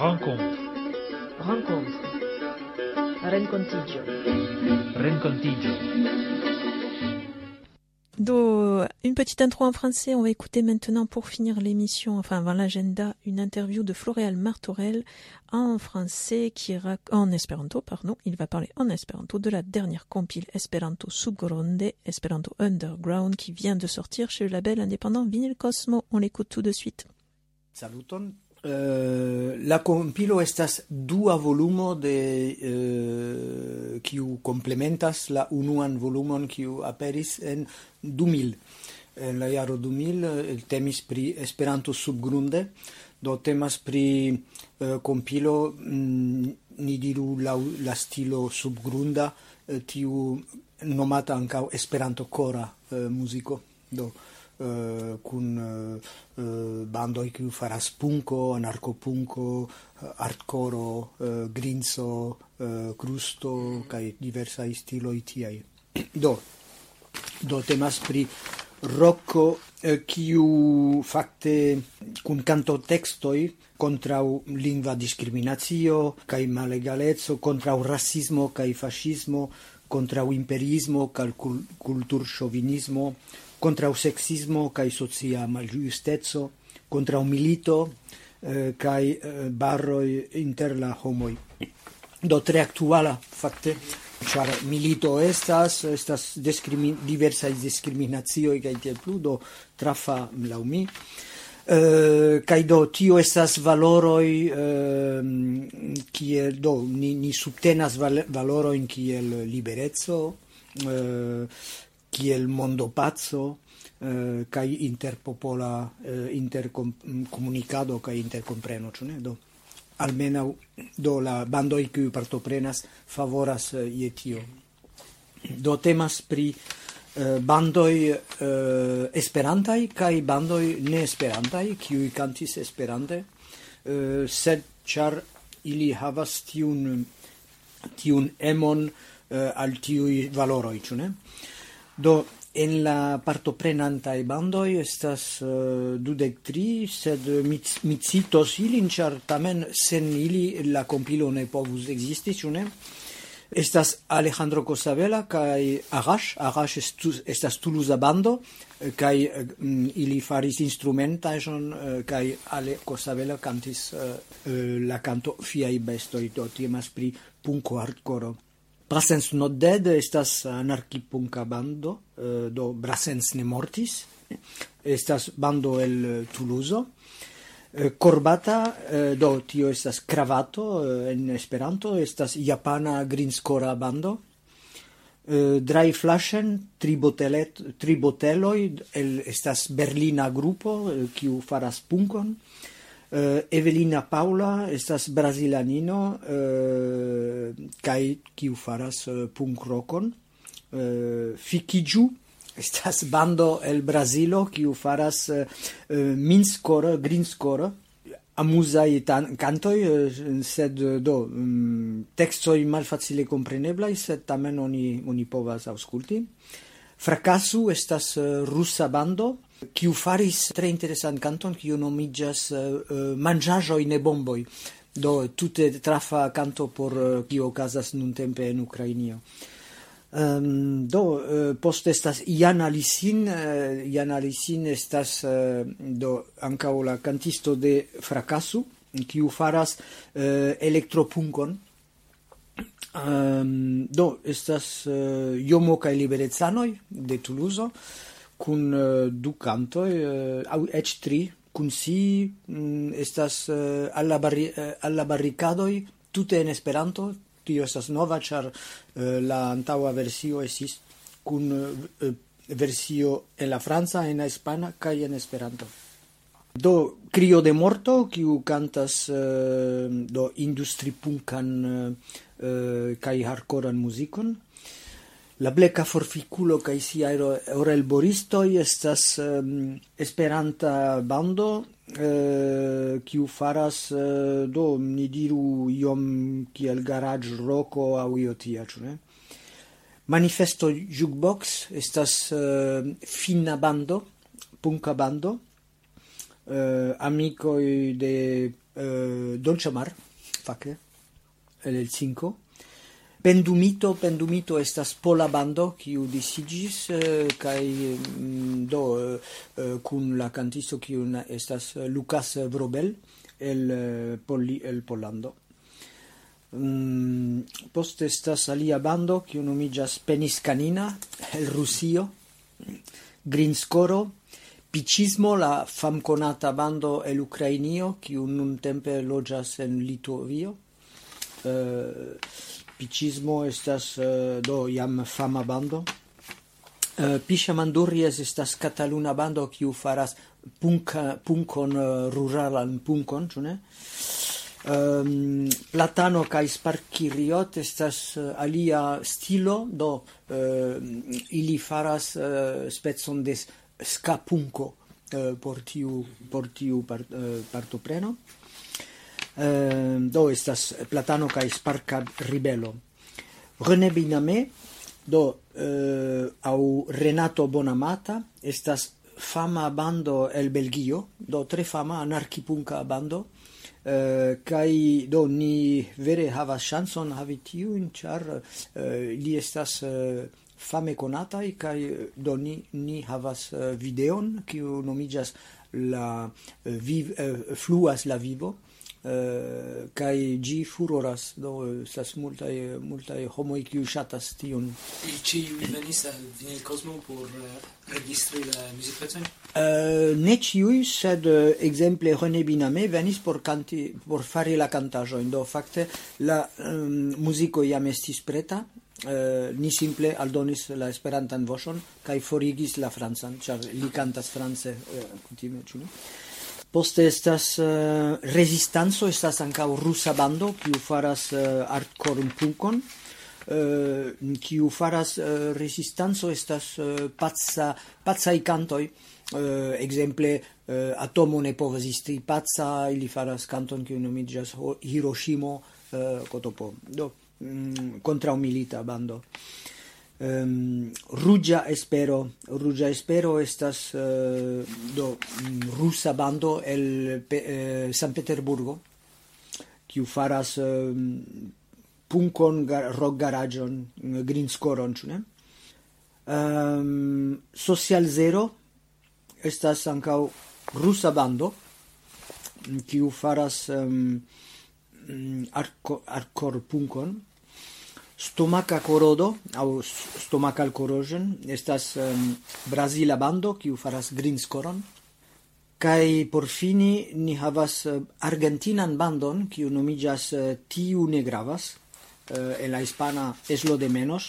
Rencontre. Rencontre. Rencontigio. Rencontigio. Une petite intro en français, on va écouter maintenant pour finir l'émission, enfin avant l'agenda, une interview de Floréal Martorell en français en espéranto, pardon. Il va parler en espéranto de la dernière compile Esperanto Subgrunde, Esperanto Underground qui vient de sortir chez le label indépendant Vinyl Cosmo. On l'écoute tout de suite. Saluton. La compilo estas dua volumo de kiu complementas la unuan volumon kiu aperis en 2000. En la jaro 2000 temis pri Esperanto Subgrunde, do temas pri compilo ni diru la stilo subgrunda, tiu nomata ankaŭ Esperanto kora muziko. Do kun bandoj kiu faras punko, anarkopunko, artkoro, grinzo, krusto kaj diversaj stiloj tiaj. Do temas pri rocko kiu fakte kun kantotekstoj kontraŭ lingva diskriminacio kaj malegaleco, kontraŭ rasismo kaj faŝismo, kontraŭ imperiismo kaj kulturŝovinismo, kontraŭ seksismo kaj socia maljusteco, kontraŭ milito kaj baroj inter la homoj. Do tre aktuala fakte, ĉar milito estas diversaj diskriminacioj kaj tiel plu, do trafa laŭ mi. Kaj do tio estas valoroj kiel do ni subtenas valorojn kiel libereco, kiel mondopaco kaj interpopola interkomunikado kaj interkompreno, ĉu ne? Do almenaŭ do la bandoj kiuj partoprenas favoras je tio. Do temas pri bandoj esperantaj kaj bandoj neesperantaj kiuj kantis esperante, sed ĉar ili havas tiun emon al tiuj valoroj, ĉu ne? Do en la partoprenantaj bandoj estas 23, sed mi citos ilin, ĉar tamen sen ili la kompilo ne povus ekzisti, ĉu ne? Estas Alejandro Cosabella kaj Arash. Arash estas tuluza bando kaj ili faris instrumentaĵon kaj Ale Cosabella kantis la kanto Fiaj bestoj, do temas pri punko hardkoro. Brassens Not Dead estas anarki-punka bando, do Brassens ne mortis, estas bando el Toulouse. Corbata, do tio estas cravato en Esperanto, estas japana grinskora bando. Dry Flaschen, tri boteloj, estas berlina grupo, kiu faras punkon. Evelina Paula estas brazilanino kaj kiu faras punk-rokon. Fikiju estas bando el Brazilo kiu faras minskoro, grinskoro, amuzaj kantoj, sed do tekstoj malfacile kompreneblaj, sed tamen oni povas aŭskulti. Frakasu estas rusa bando kiu faris tre interesan kanton kiu nomiĝas Manĝaĵoj ne bomboj. Do tute trafa kanto por kio okazas nuntempe en Ukrainio. Poste estas Jana Lisin. Jana Lisin estas do ankaŭ la kantisto de Frakasu, kiu faras elektropunkon. Do estas Jomo kaj Liberecanoj de Toulouse kun du kantoj aŭ eĉ tri kun si estas al la barrikadoj tute en Esperanto. Tio estas nova, ĉar la antaŭa versio estis kun versio en la franca, en la hispana kaj en Esperanto. Do Crio de Morto, kiu kantas do industripunkan kaj hardkoran muzikon. La Bleka Forfikulo kaj siaj orelboristoj estas esperanta bando kiu faras do ni diru iom kiel garage roko aŭ io tia, ĉu ne? Manifesto Jukebox estas finna bando, punka bando, amikoj de Dolce Mar, fakte, el 5. Pendumito estas pola bando kiu disiĝis kaj kun la kantisto kiu estas Lucas Vrobel el Pollando. Poste estas alia bando kiu nomiĝas Penis Canina el Rusio, Grinskoro, Picismo, la famkonata bando el Ukrainio kiu nuntempe loĝas en Litovio. Picismo estas jam fama bando. Pishamandurries estas kataluna bando kiu faras punkon ruralan punkon, ĉu ne? Platano kaj Sparkiriot estas alia stilo, ili faras specon de ska punko por tiu partopreno. Estas Platano kaj Sparka Ribelo. René Binamé, au Renato Bonamata, estas fama bando el Belgio, tre fama anarkipunka bando, kaj ni vere havas ŝancon havi tiujn, ĉar li estas fame konataj, kaj ni havas videon, kiu nomiĝas Fluas la vivo, kaj ĝi furoras, estas multaj homoj kiuj ŝatas tion. Ĉiuj venis al Vinil Cosmo por registri la muzikpecojn? Ne ĉiuj, sed ekzemple René Binamé venis por fari la kantaĵojn. Do fakte la muziko jam estis preta, ni simple aldonis la esperantan voĉon kaj forigis la francan, ĉar li kantas france kutime, ĉu ne? Poste estas Rezistanco, estas ankaŭ rusa bando, kiu faras hardcore punkon, kiu faras Rezistanco, estas pacaj kantoj, ekzemple Atomo ne povas esti paca, ili faras kanton kiu nomiĝas Hiroŝimo Kotopo. Do kontraŭmilita bando. Ruĝa Espero estas rusa bando el San Peterburgo, kiu faras punkon, rock garaĝon, Grinskoron, ĉu ne? Social Zero estas ankaŭ rusa bando, kiu faras hardcore punkon. Stomaca Corodo, au Stomacal Corrosion, estas brazila bando, kiu faras Grinskoron. Kaj por fini ni havas argentinan bandon, kiu nomiĝas Tiu ne gravas, en la hispana es lo de menos,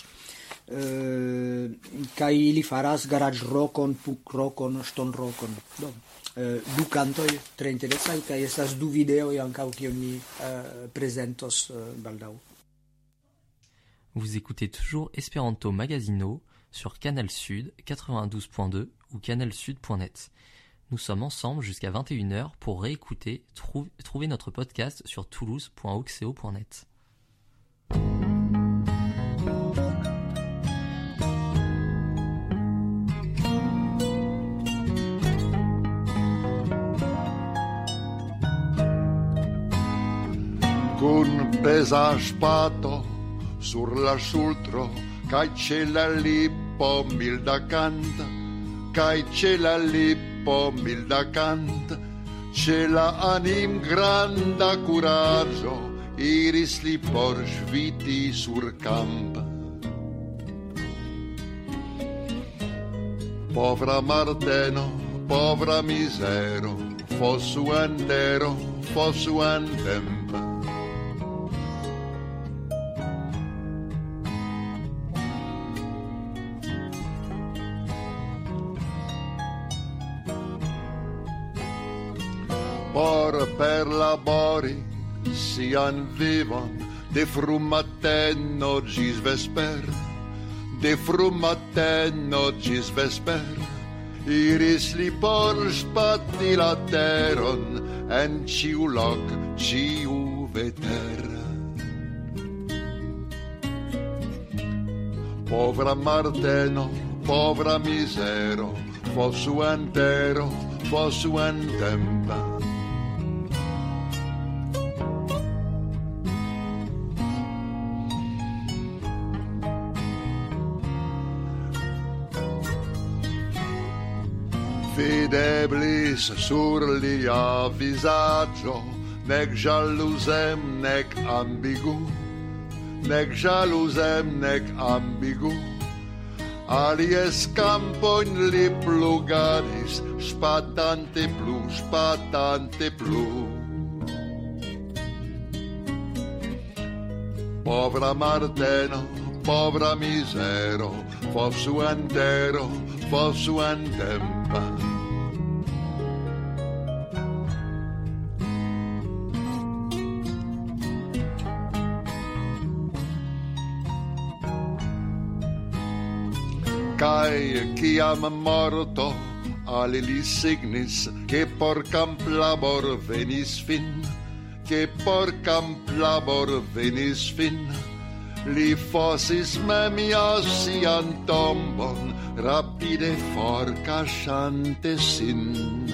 kaj ili faras garage rockon, punk rockon, stone rockon. Du kantoj tre interesaj, kaj estas du videoj ankaŭ kiujn mi prezentos baldaŭ. Vous écoutez toujours Esperanto Magazino sur Canal Sud 92.2 ou canalsud.net. Nous sommes ensemble jusqu'à 21h pour réécouter, trouver notre podcast sur toulouse.oxeo.net. Con pesa ŝpato sur la ŝultro, kaj ĉe la lipo milda kanta, kaj ĉe la lipo milda kanta, ĉe la anim granda kuraĝo iris li por ŝviti surkampa. Povra Marteno, povra mizero, fossu antero, fossu antempa. Por perlabori sian vivon de frumateno ĝis vesper, de frumateno ĝis vesper, iris li por ŝpati la teron en ĉiu lok, ĉiu vetera. Povra Marteno, povra mizero, fossu antero, fossu antempa. Fideblis sur lia visaggio, nec jalusem nec ambigu, nec jalusem nec ambigu. Alies campon li plugadis, spatante plus, spatante plus. Povra Marteno, povra misero, fossu antero, fossu antempa. Cae ciam morto alilis signis, che por camp labor venis fin, che por camp labor venis fin. Li fossis memia sian tombon, rapide for casciante sin.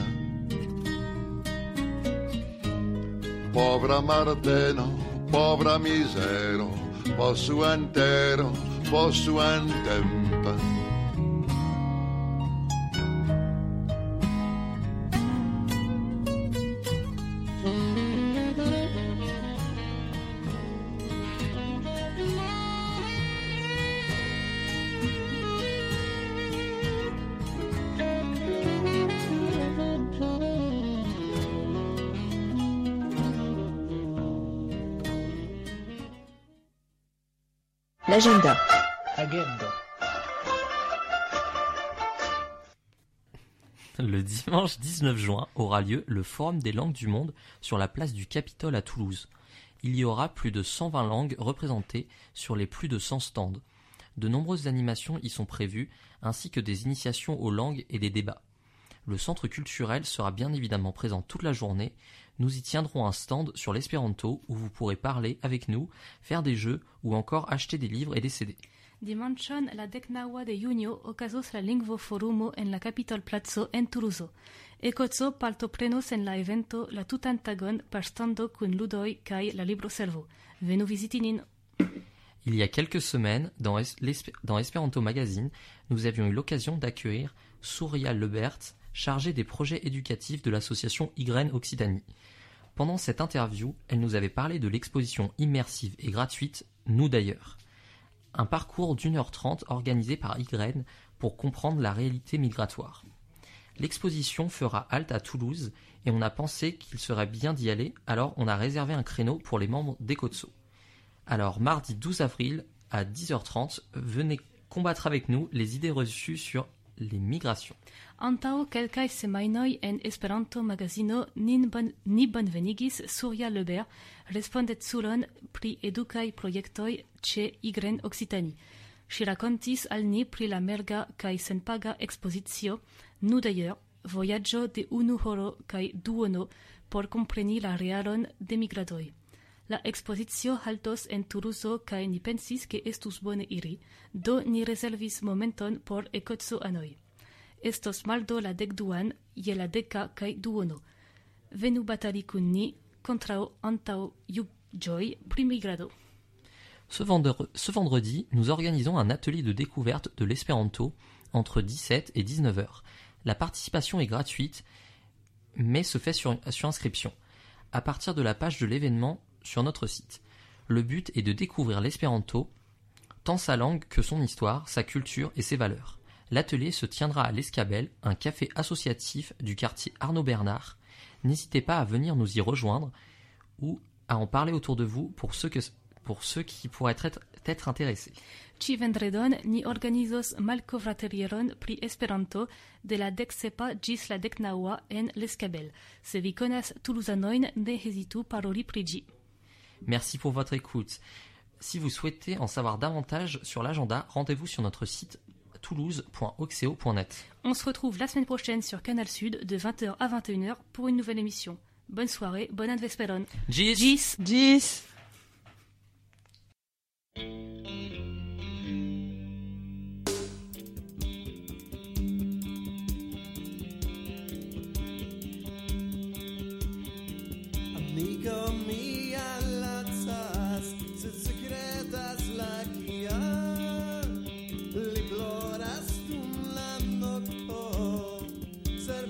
Povra Marteno, povra misero, possu antero, possu antempa. L'agenda. Agenda. Le dimanche 19 juin aura lieu le Forum des langues du monde sur la place du Capitole à Toulouse. Il y aura plus de 120 langues représentées sur les plus de 100 stands. De nombreuses animations y sont prévues, ainsi que des initiations aux langues et des débats. Le centre culturel sera bien évidemment présent toute la journée. Nous y tiendrons un stand sur l'espéranto où vous pourrez parler avec nous, faire des jeux ou encore acheter des livres et des CD. Dimanĉon la 19 de junio okazos la lingvoforumo en la Kapitolplaco en Tuluzo. Ekoco partoprenos en la evento la tutan tagon per stando kun ludoj kaj la libroservo. Venu viziti nin. Il y a quelques semaines, dans Esperanto Magazine, nous avions eu l'occasion d'accueillir Souria Lebert, chargée des projets éducatifs de l'association Ygren Occitanie. Pendant cette interview, elle nous avait parlé de l'exposition immersive et gratuite « Nous d'ailleurs », un parcours d'1h30 organisé par Ygren pour comprendre la réalité migratoire. L'exposition fera halte à Toulouse et on a pensé qu'il serait bien d'y aller, alors on a réservé un créneau pour les membres d'Ekotso. Alors mardi 12 avril à 10h30, venez combattre avec nous les idées reçues sur les migrations. Antaŭ kelkaj semajnoj en Esperanto magazino ni bonvenigis Souria Lebert, respondeculon pri edukaj projektoj ĉe Ygren Occitanie. Ŝi rakontis al ni pri la merga kaj senpaga ekspozicio Nu d'ailleurs, vojaĝo de 1 horo kaj duono por kompreni la realon de migradoj. La ekspozicio haltos en Tuluzo kaj ni pensis ke estus bone iri, do ni rezervis momenton por Ekotso anoj. Estos maldo la 12 je la 10 kaj duono. Venu batali kun ni kontraŭ antaŭjuĝoj pri migrado. Ce vendredi, nous organisons un atelier de découverte de l'espéranto entre 17 et 19 heures. La participation est gratuite, mais se fait sur inscription, à partir de la page de l'événement sur notre site. Le but est de découvrir l'espéranto, tant sa langue que son histoire, sa culture et ses valeurs. L'atelier se tiendra à l'Escabelle, un café associatif du quartier Arnaud Bernard. N'hésitez pas à venir nous y rejoindre ou à en parler autour de vous pour ceux qui pourraient être intéressés. Ĉi vendredon ni organizos malkovraterieron pri Esperanto de la 17 ĝis la 19 en l'Escabelle. Se vi konas Toulouzanojn, ne hezitu paroli pri ĝi. Merci pour votre écoute. Si vous souhaitez en savoir davantage sur l'agenda, rendez-vous sur notre site toulouse.oxeo.net. On se retrouve la semaine prochaine sur Canal Sud de 20h à 21h pour une nouvelle émission. Bonne soirée, bon advesperon. Gis. Gis. Gis. Amiga mia lazzas, se secretas la guia, li ploras dum la nocto, se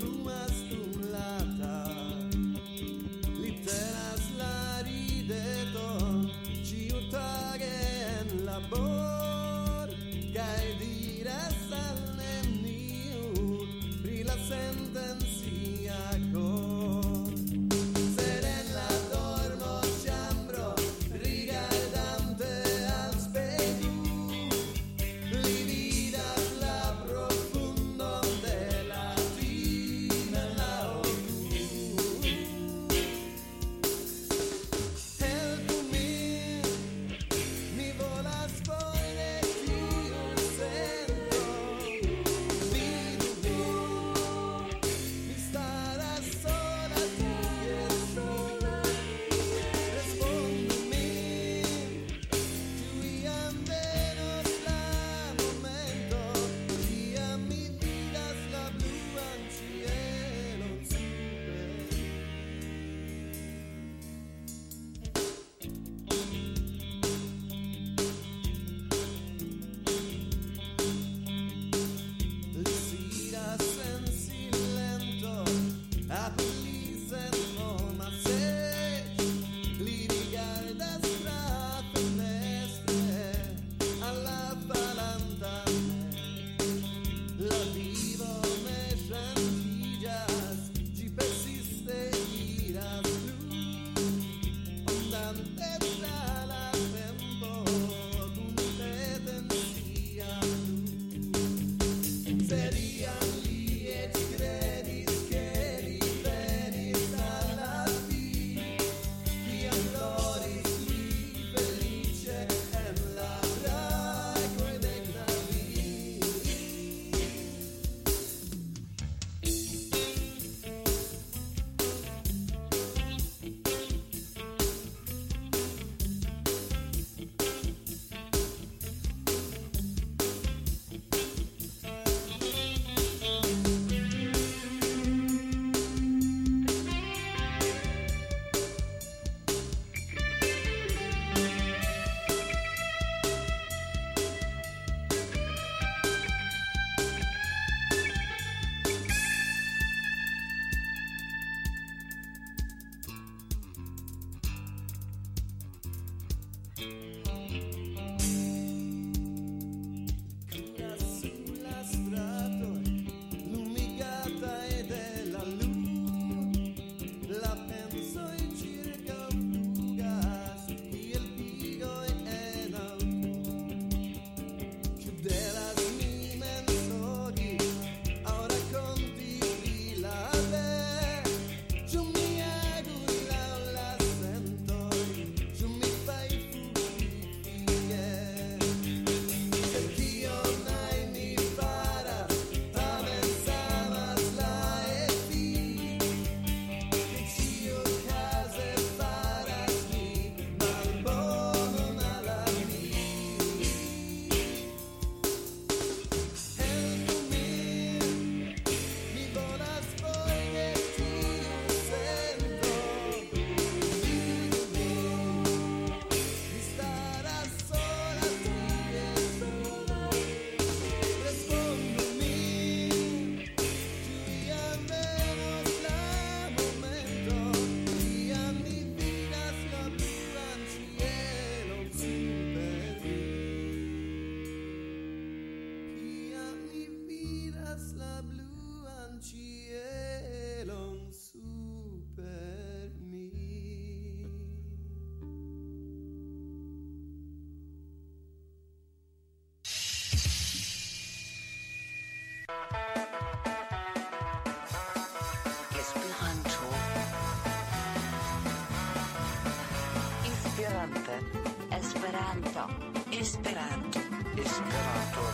Esperanto. Esperanto.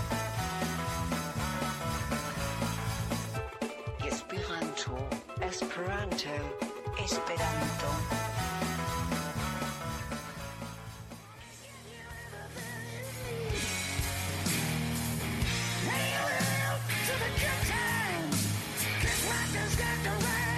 Esperanto. Esperanto. Esperanto.